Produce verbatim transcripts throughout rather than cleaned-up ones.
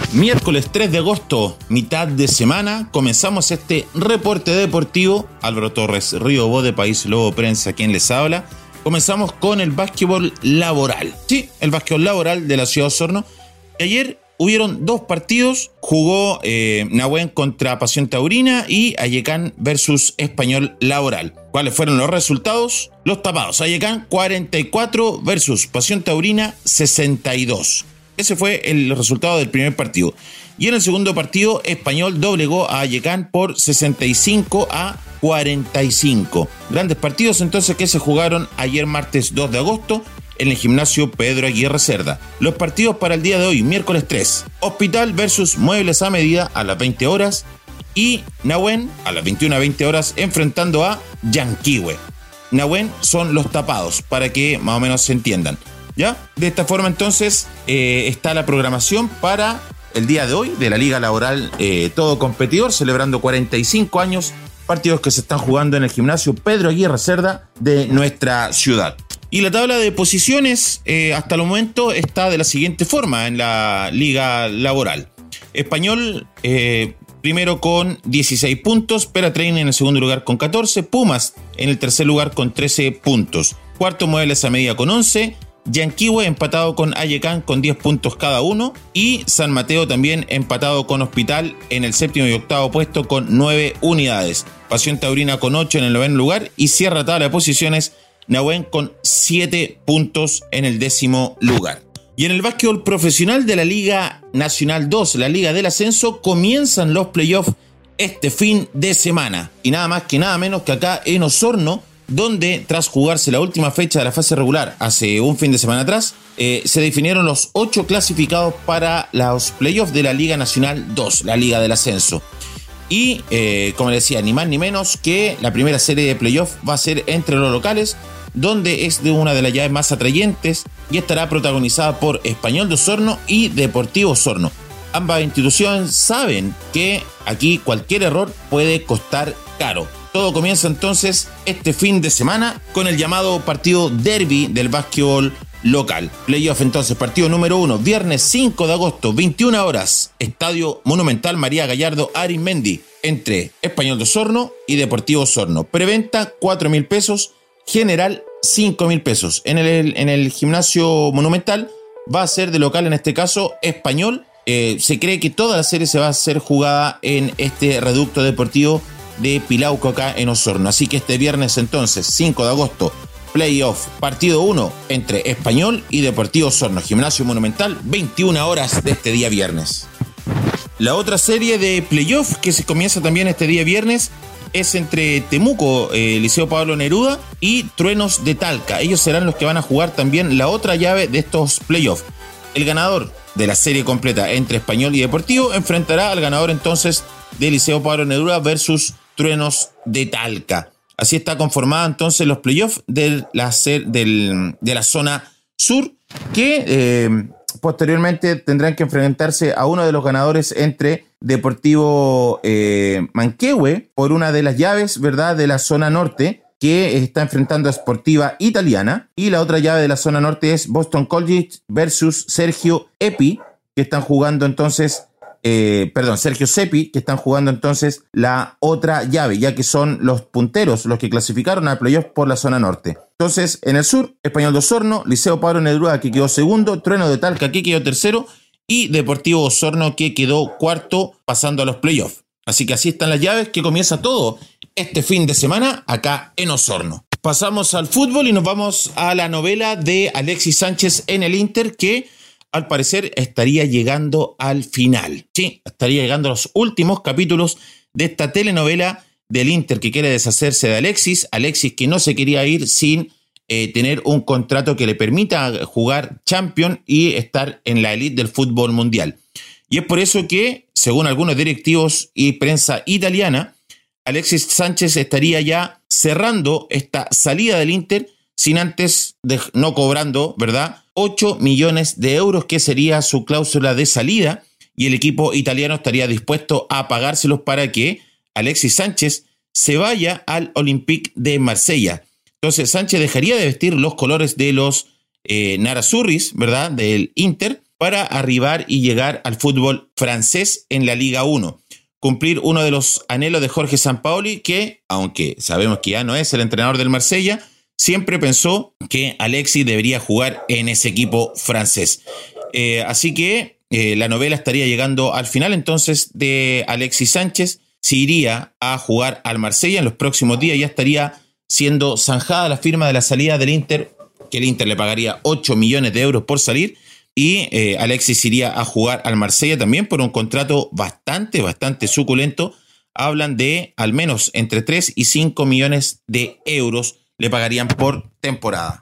Miércoles tres de agosto, mitad de semana, comenzamos este reporte deportivo. Álvaro Torres, Río Bo de País Lobo Prensa, quien les habla. Comenzamos con el básquetbol laboral. Sí, el básquetbol laboral de la ciudad de Osorno. Ayer hubieron dos partidos. Jugó eh, Nahuen contra Pasión Taurina y Ayecán versus Español Laboral. ¿Cuáles fueron los resultados? Los tapados. Ayecán cuarenta y cuatro versus Pasión Taurina sesenta y dos. Ese fue el resultado del primer partido. Y en el segundo partido, Español doblegó a Ayecán por sesenta y cinco a cuarenta y cinco. Grandes partidos entonces que se jugaron ayer martes dos de agosto en el gimnasio Pedro Aguirre Cerda. Los partidos para el día de hoy, miércoles tres. Hospital versus Muebles a Medida a las veinte horas. Y Nahuen a las veintiuna a veinte horas enfrentando a Yanquihue. Nahuen son los tapados, para que más o menos se entiendan. ¿Ya? De esta forma entonces eh, está la programación para el día de hoy de la Liga Laboral eh, Todo Competidor, celebrando cuarenta y cinco años, partidos que se están jugando en el gimnasio Pedro Aguirre Cerda de nuestra ciudad. Y la tabla de posiciones eh, hasta el momento está de la siguiente forma en la Liga Laboral. Español eh, primero con dieciséis puntos, Peratrain en el segundo lugar con catorce, Pumas en el tercer lugar con trece puntos, cuarto Muebles a Medida con once, Yanquihue empatado con Ayecán con diez puntos cada uno y San Mateo también empatado con Hospital en el séptimo y octavo puesto con nueve unidades. Pasión Taurina con ocho en el noveno lugar y cierra tabla de posiciones Nahuen con siete puntos en el décimo lugar. Y en el básquetbol profesional de la Liga Nacional dos, la Liga del Ascenso, comienzan los playoffs este fin de semana. Y nada más que nada menos que acá en Osorno, donde tras jugarse la última fecha de la fase regular hace un fin de semana atrás, eh, se definieron los ocho clasificados para los playoffs de la Liga Nacional dos, la Liga del Ascenso. Y, eh, como les decía, ni más ni menos que la primera serie de playoffs va a ser entre los locales, donde es de una de las llaves más atrayentes y estará protagonizada por Español de Osorno y Deportivo Osorno. Ambas instituciones saben que aquí cualquier error puede costar caro. Todo comienza entonces este fin de semana con el llamado partido derby del básquetbol local. Playoff entonces, partido número uno, viernes cinco de agosto, veintiuna horas, Estadio Monumental María Gallardo Arizmendi, entre Español de Osorno y Deportivo Osorno. Preventa cuatro mil pesos, general cinco mil pesos. En el, en el gimnasio Monumental va a ser de local, en este caso, Español. Eh, se cree que toda la serie se va a ser jugada en este reducto deportivo de Pilauco acá en Osorno. Así que este viernes entonces, cinco de agosto, playoff, partido uno entre Español y Deportivo Osorno, Gimnasio Monumental, veintiuna horas de este día viernes. La otra serie de playoff que se comienza también este día viernes es entre Temuco, eh, Liceo Pablo Neruda y Truenos de Talca. Ellos serán los que van a jugar también la otra llave de estos playoffs. El ganador de la serie completa entre Español y Deportivo enfrentará al ganador entonces de Liceo Pablo Neruda versus Truenos de Talca. Así está conformada entonces los playoffs de la, del, de la zona sur, que eh, posteriormente tendrán que enfrentarse a uno de los ganadores entre Deportivo eh, Manquehue por una de las llaves, ¿verdad?, de la zona norte, que está enfrentando a Sportiva Italiana, y la otra llave de la zona norte es Boston College versus Sergio Epi, que están jugando entonces Eh, perdón, Sergio Sepi, que están jugando entonces la otra llave, ya que son los punteros los que clasificaron al playoff por la zona norte. Entonces, en el sur, Español de Osorno, Liceo Pablo Neruda, que quedó segundo, Trueno de Talca, que quedó tercero, y Deportivo Osorno, que quedó cuarto, pasando a los playoffs. Así que así están las llaves, que comienza todo este fin de semana acá en Osorno. Pasamos al fútbol y nos vamos a la novela de Alexis Sánchez en el Inter, que al parecer estaría llegando al final. Sí, estaría llegando a los últimos capítulos de esta telenovela del Inter, que quiere deshacerse de Alexis. Alexis que no se quería ir sin eh, tener un contrato que le permita jugar Champions y estar en la elite del fútbol mundial. Y es por eso que, según algunos directivos y prensa italiana, Alexis Sánchez estaría ya cerrando esta salida del Inter sin antes, de, no cobrando, ¿verdad?, ocho millones de euros, que sería su cláusula de salida, y el equipo italiano estaría dispuesto a pagárselos para que Alexis Sánchez se vaya al Olympique de Marsella. Entonces Sánchez dejaría de vestir los colores de los eh, Nerazzurris, ¿verdad?, del Inter, para arribar y llegar al fútbol francés en la Liga uno. Cumplir uno de los anhelos de Jorge Sampaoli, que, aunque sabemos que ya no es el entrenador del Marsella, siempre pensó que Alexis debería jugar en ese equipo francés. Eh, así que eh, la novela estaría llegando al final entonces de Alexis Sánchez. Si iría a jugar al Marsella en los próximos días, ya estaría siendo zanjada la firma de la salida del Inter, que el Inter le pagaría ocho millones de euros por salir. Y eh, Alexis iría a jugar al Marsella también por un contrato bastante, bastante suculento. Hablan de al menos entre tres y cinco millones de euros le pagarían por temporada.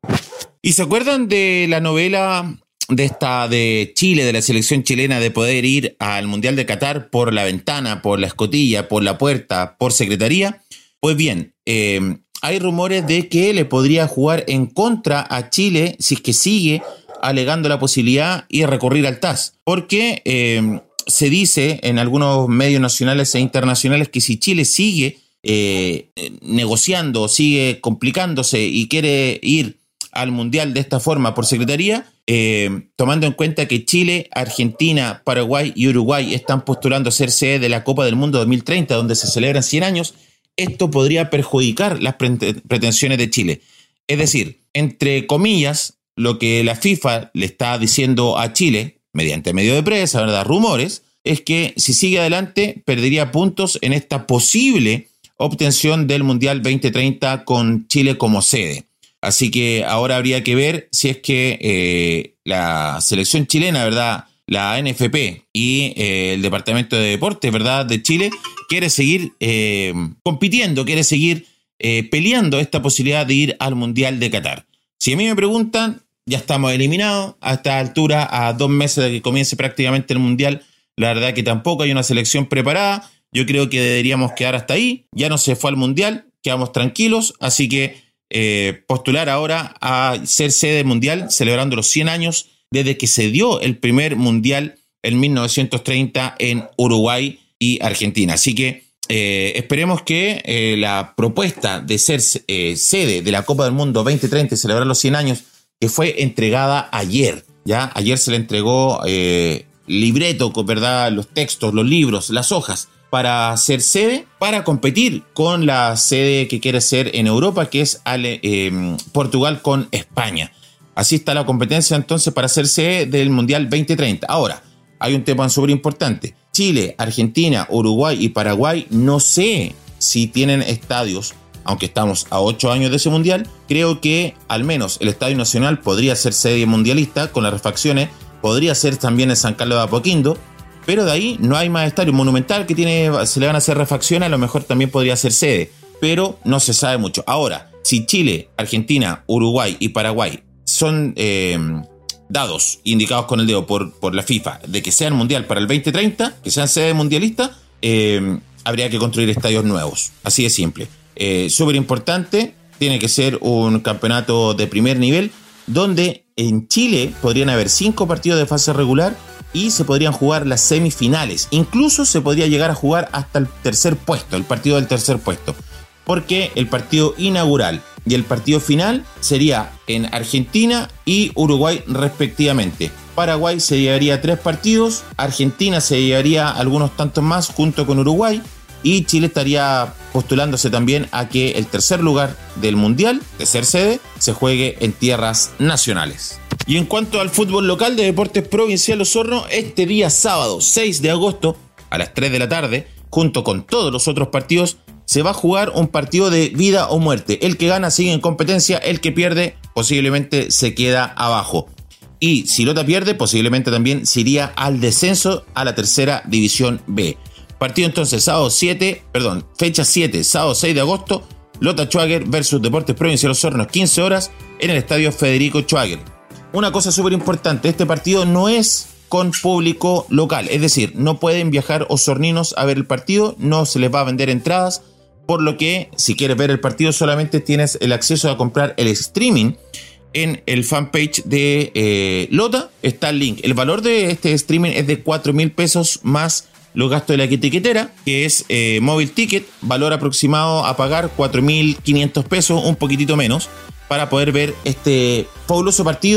¿Y se acuerdan de la novela de esta de Chile, de la selección chilena, de poder ir al Mundial de Qatar por la ventana, por la escotilla, por la puerta, por secretaría? Pues bien, eh, hay rumores de que le podría jugar en contra a Chile si es que sigue alegando la posibilidad y recurrir al T A S, porque eh, se dice en algunos medios nacionales e internacionales que si Chile sigue eh, negociando, sigue complicándose y quiere ir al Mundial de esta forma por secretaría, eh, tomando en cuenta que Chile, Argentina, Paraguay y Uruguay están postulando a ser sede de la Copa del Mundo dos mil treinta, donde se celebran cien años, esto podría perjudicar las pretensiones de Chile. Es decir, entre comillas, lo que la FIFA le está diciendo a Chile, mediante medio de prensa, ¿verdad?, rumores, es que si sigue adelante perdería puntos en esta posible obtención del Mundial veinte treinta con Chile como sede. Así que ahora habría que ver si es que eh, la selección chilena, ¿verdad?, la N F P y eh, el Departamento de Deportes, ¿verdad?, de Chile, quiere seguir eh, compitiendo, quiere seguir eh, peleando esta posibilidad de ir al Mundial de Qatar. Si a mí me preguntan, ya estamos eliminados a esta altura, a dos meses de que comience prácticamente el Mundial. La verdad que tampoco hay una selección preparada. Yo creo que deberíamos quedar hasta ahí. Ya no se fue al Mundial, quedamos tranquilos. Así que eh, postular ahora a ser sede mundial, celebrando los cien años desde que se dio el primer Mundial en mil novecientos treinta en Uruguay y Argentina. Así que Eh, esperemos que eh, la propuesta de ser eh, sede de la Copa del Mundo veinte treinta y celebrar los cien años, que fue entregada ayer, ¿ya? Ayer se le entregó eh, libreto, ¿verdad?, los textos, los libros, las hojas, para ser sede, para competir con la sede que quiere ser en Europa, que es Ale, eh, Portugal con España. Así está la competencia entonces para ser sede del Mundial veinte treinta. Ahora, hay un tema súper importante. Chile, Argentina, Uruguay y Paraguay, no sé si tienen estadios, aunque estamos a ocho años de ese mundial. Creo que al menos el Estadio Nacional podría ser sede mundialista con las refacciones, podría ser también en San Carlos de Apoquindo, pero de ahí no hay más estadio. Monumental, que tiene, se le van a hacer refacciones, a lo mejor también podría ser sede, pero no se sabe mucho. Ahora, si Chile, Argentina, Uruguay y Paraguay son eh, dados, indicados con el dedo por, por la FIFA, de que sean mundial para el veinte treinta, que sean sede mundialista, eh, habría que construir estadios nuevos. Así de simple. Eh, Súper importante, tiene que ser un campeonato de primer nivel, donde en Chile podrían haber cinco partidos de fase regular y se podrían jugar las semifinales. Incluso se podría llegar a jugar hasta el tercer puesto, el partido del tercer puesto, porque el partido inaugural y el partido final sería en Argentina y Uruguay respectivamente. Paraguay se llevaría tres partidos, Argentina se llevaría algunos tantos más junto con Uruguay, y Chile estaría postulándose también a que el tercer lugar del Mundial, de ser sede, se juegue en tierras nacionales. Y en cuanto al fútbol local de Deportes Provincial Osorno, este día sábado seis de agosto a las tres de la tarde, junto con todos los otros partidos, se va a jugar un partido de vida o muerte. El que gana sigue en competencia, el que pierde posiblemente se queda abajo. Y si Lota pierde, posiblemente también se iría al descenso a la tercera división B. Partido entonces sábado siete, perdón, fecha siete, sábado seis de agosto, Lota Schwager versus Deportes Provincial Osorno, quince horas, en el estadio Federico Schwager. Una cosa súper importante, este partido no es con público local, es decir, no pueden viajar osorninos a ver el partido, no se les va a vender entradas, por lo que si quieres ver el partido solamente tienes el acceso a comprar el streaming en el fanpage de eh, Lota, está el link. El valor de este streaming es de cuatro mil pesos más los gastos de la etiquetera, que es eh, Móvil Ticket, valor aproximado a pagar cuatro mil quinientos pesos, un poquitito menos, para poder ver este fabuloso partido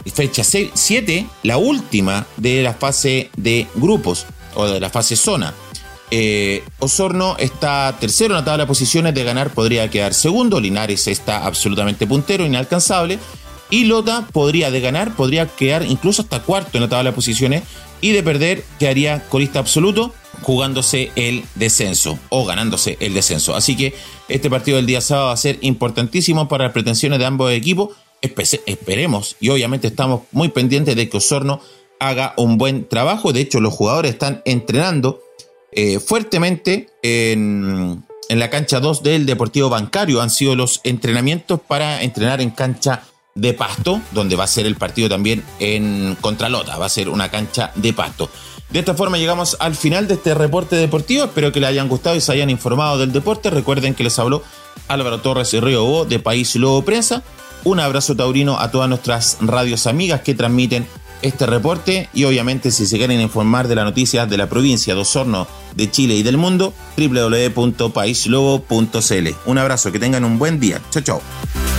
fecha siete, la última de la fase de grupos o de la fase zona. Eh, Osorno está tercero en la tabla de posiciones, de ganar podría quedar segundo, Linares está absolutamente puntero, inalcanzable, y Lota podría de ganar, podría quedar incluso hasta cuarto en la tabla de posiciones, y de perder quedaría colista absoluto, jugándose el descenso o ganándose el descenso. Así que este partido del día sábado va a ser importantísimo para las pretensiones de ambos equipos. Espe- esperemos, y obviamente estamos muy pendientes de que Osorno haga un buen trabajo. De hecho, los jugadores están entrenando eh, fuertemente en, en la cancha dos del Deportivo Bancario. Han sido los entrenamientos para entrenar en cancha de pasto, donde va a ser el partido también en contra Lota, va a ser una cancha de pasto. De esta forma llegamos al final de este reporte deportivo. Espero que les hayan gustado y se hayan informado del deporte. Recuerden que les habló Álvaro Torres y Río Bo de País Lobo Prensa. Un abrazo taurino a todas nuestras radios amigas que transmiten este reporte, y obviamente si se quieren informar de las noticias de la provincia de Osorno, de Chile y del mundo, doble u doble u doble u punto país lobo punto c l. Un abrazo, que tengan un buen día. Chao, chao.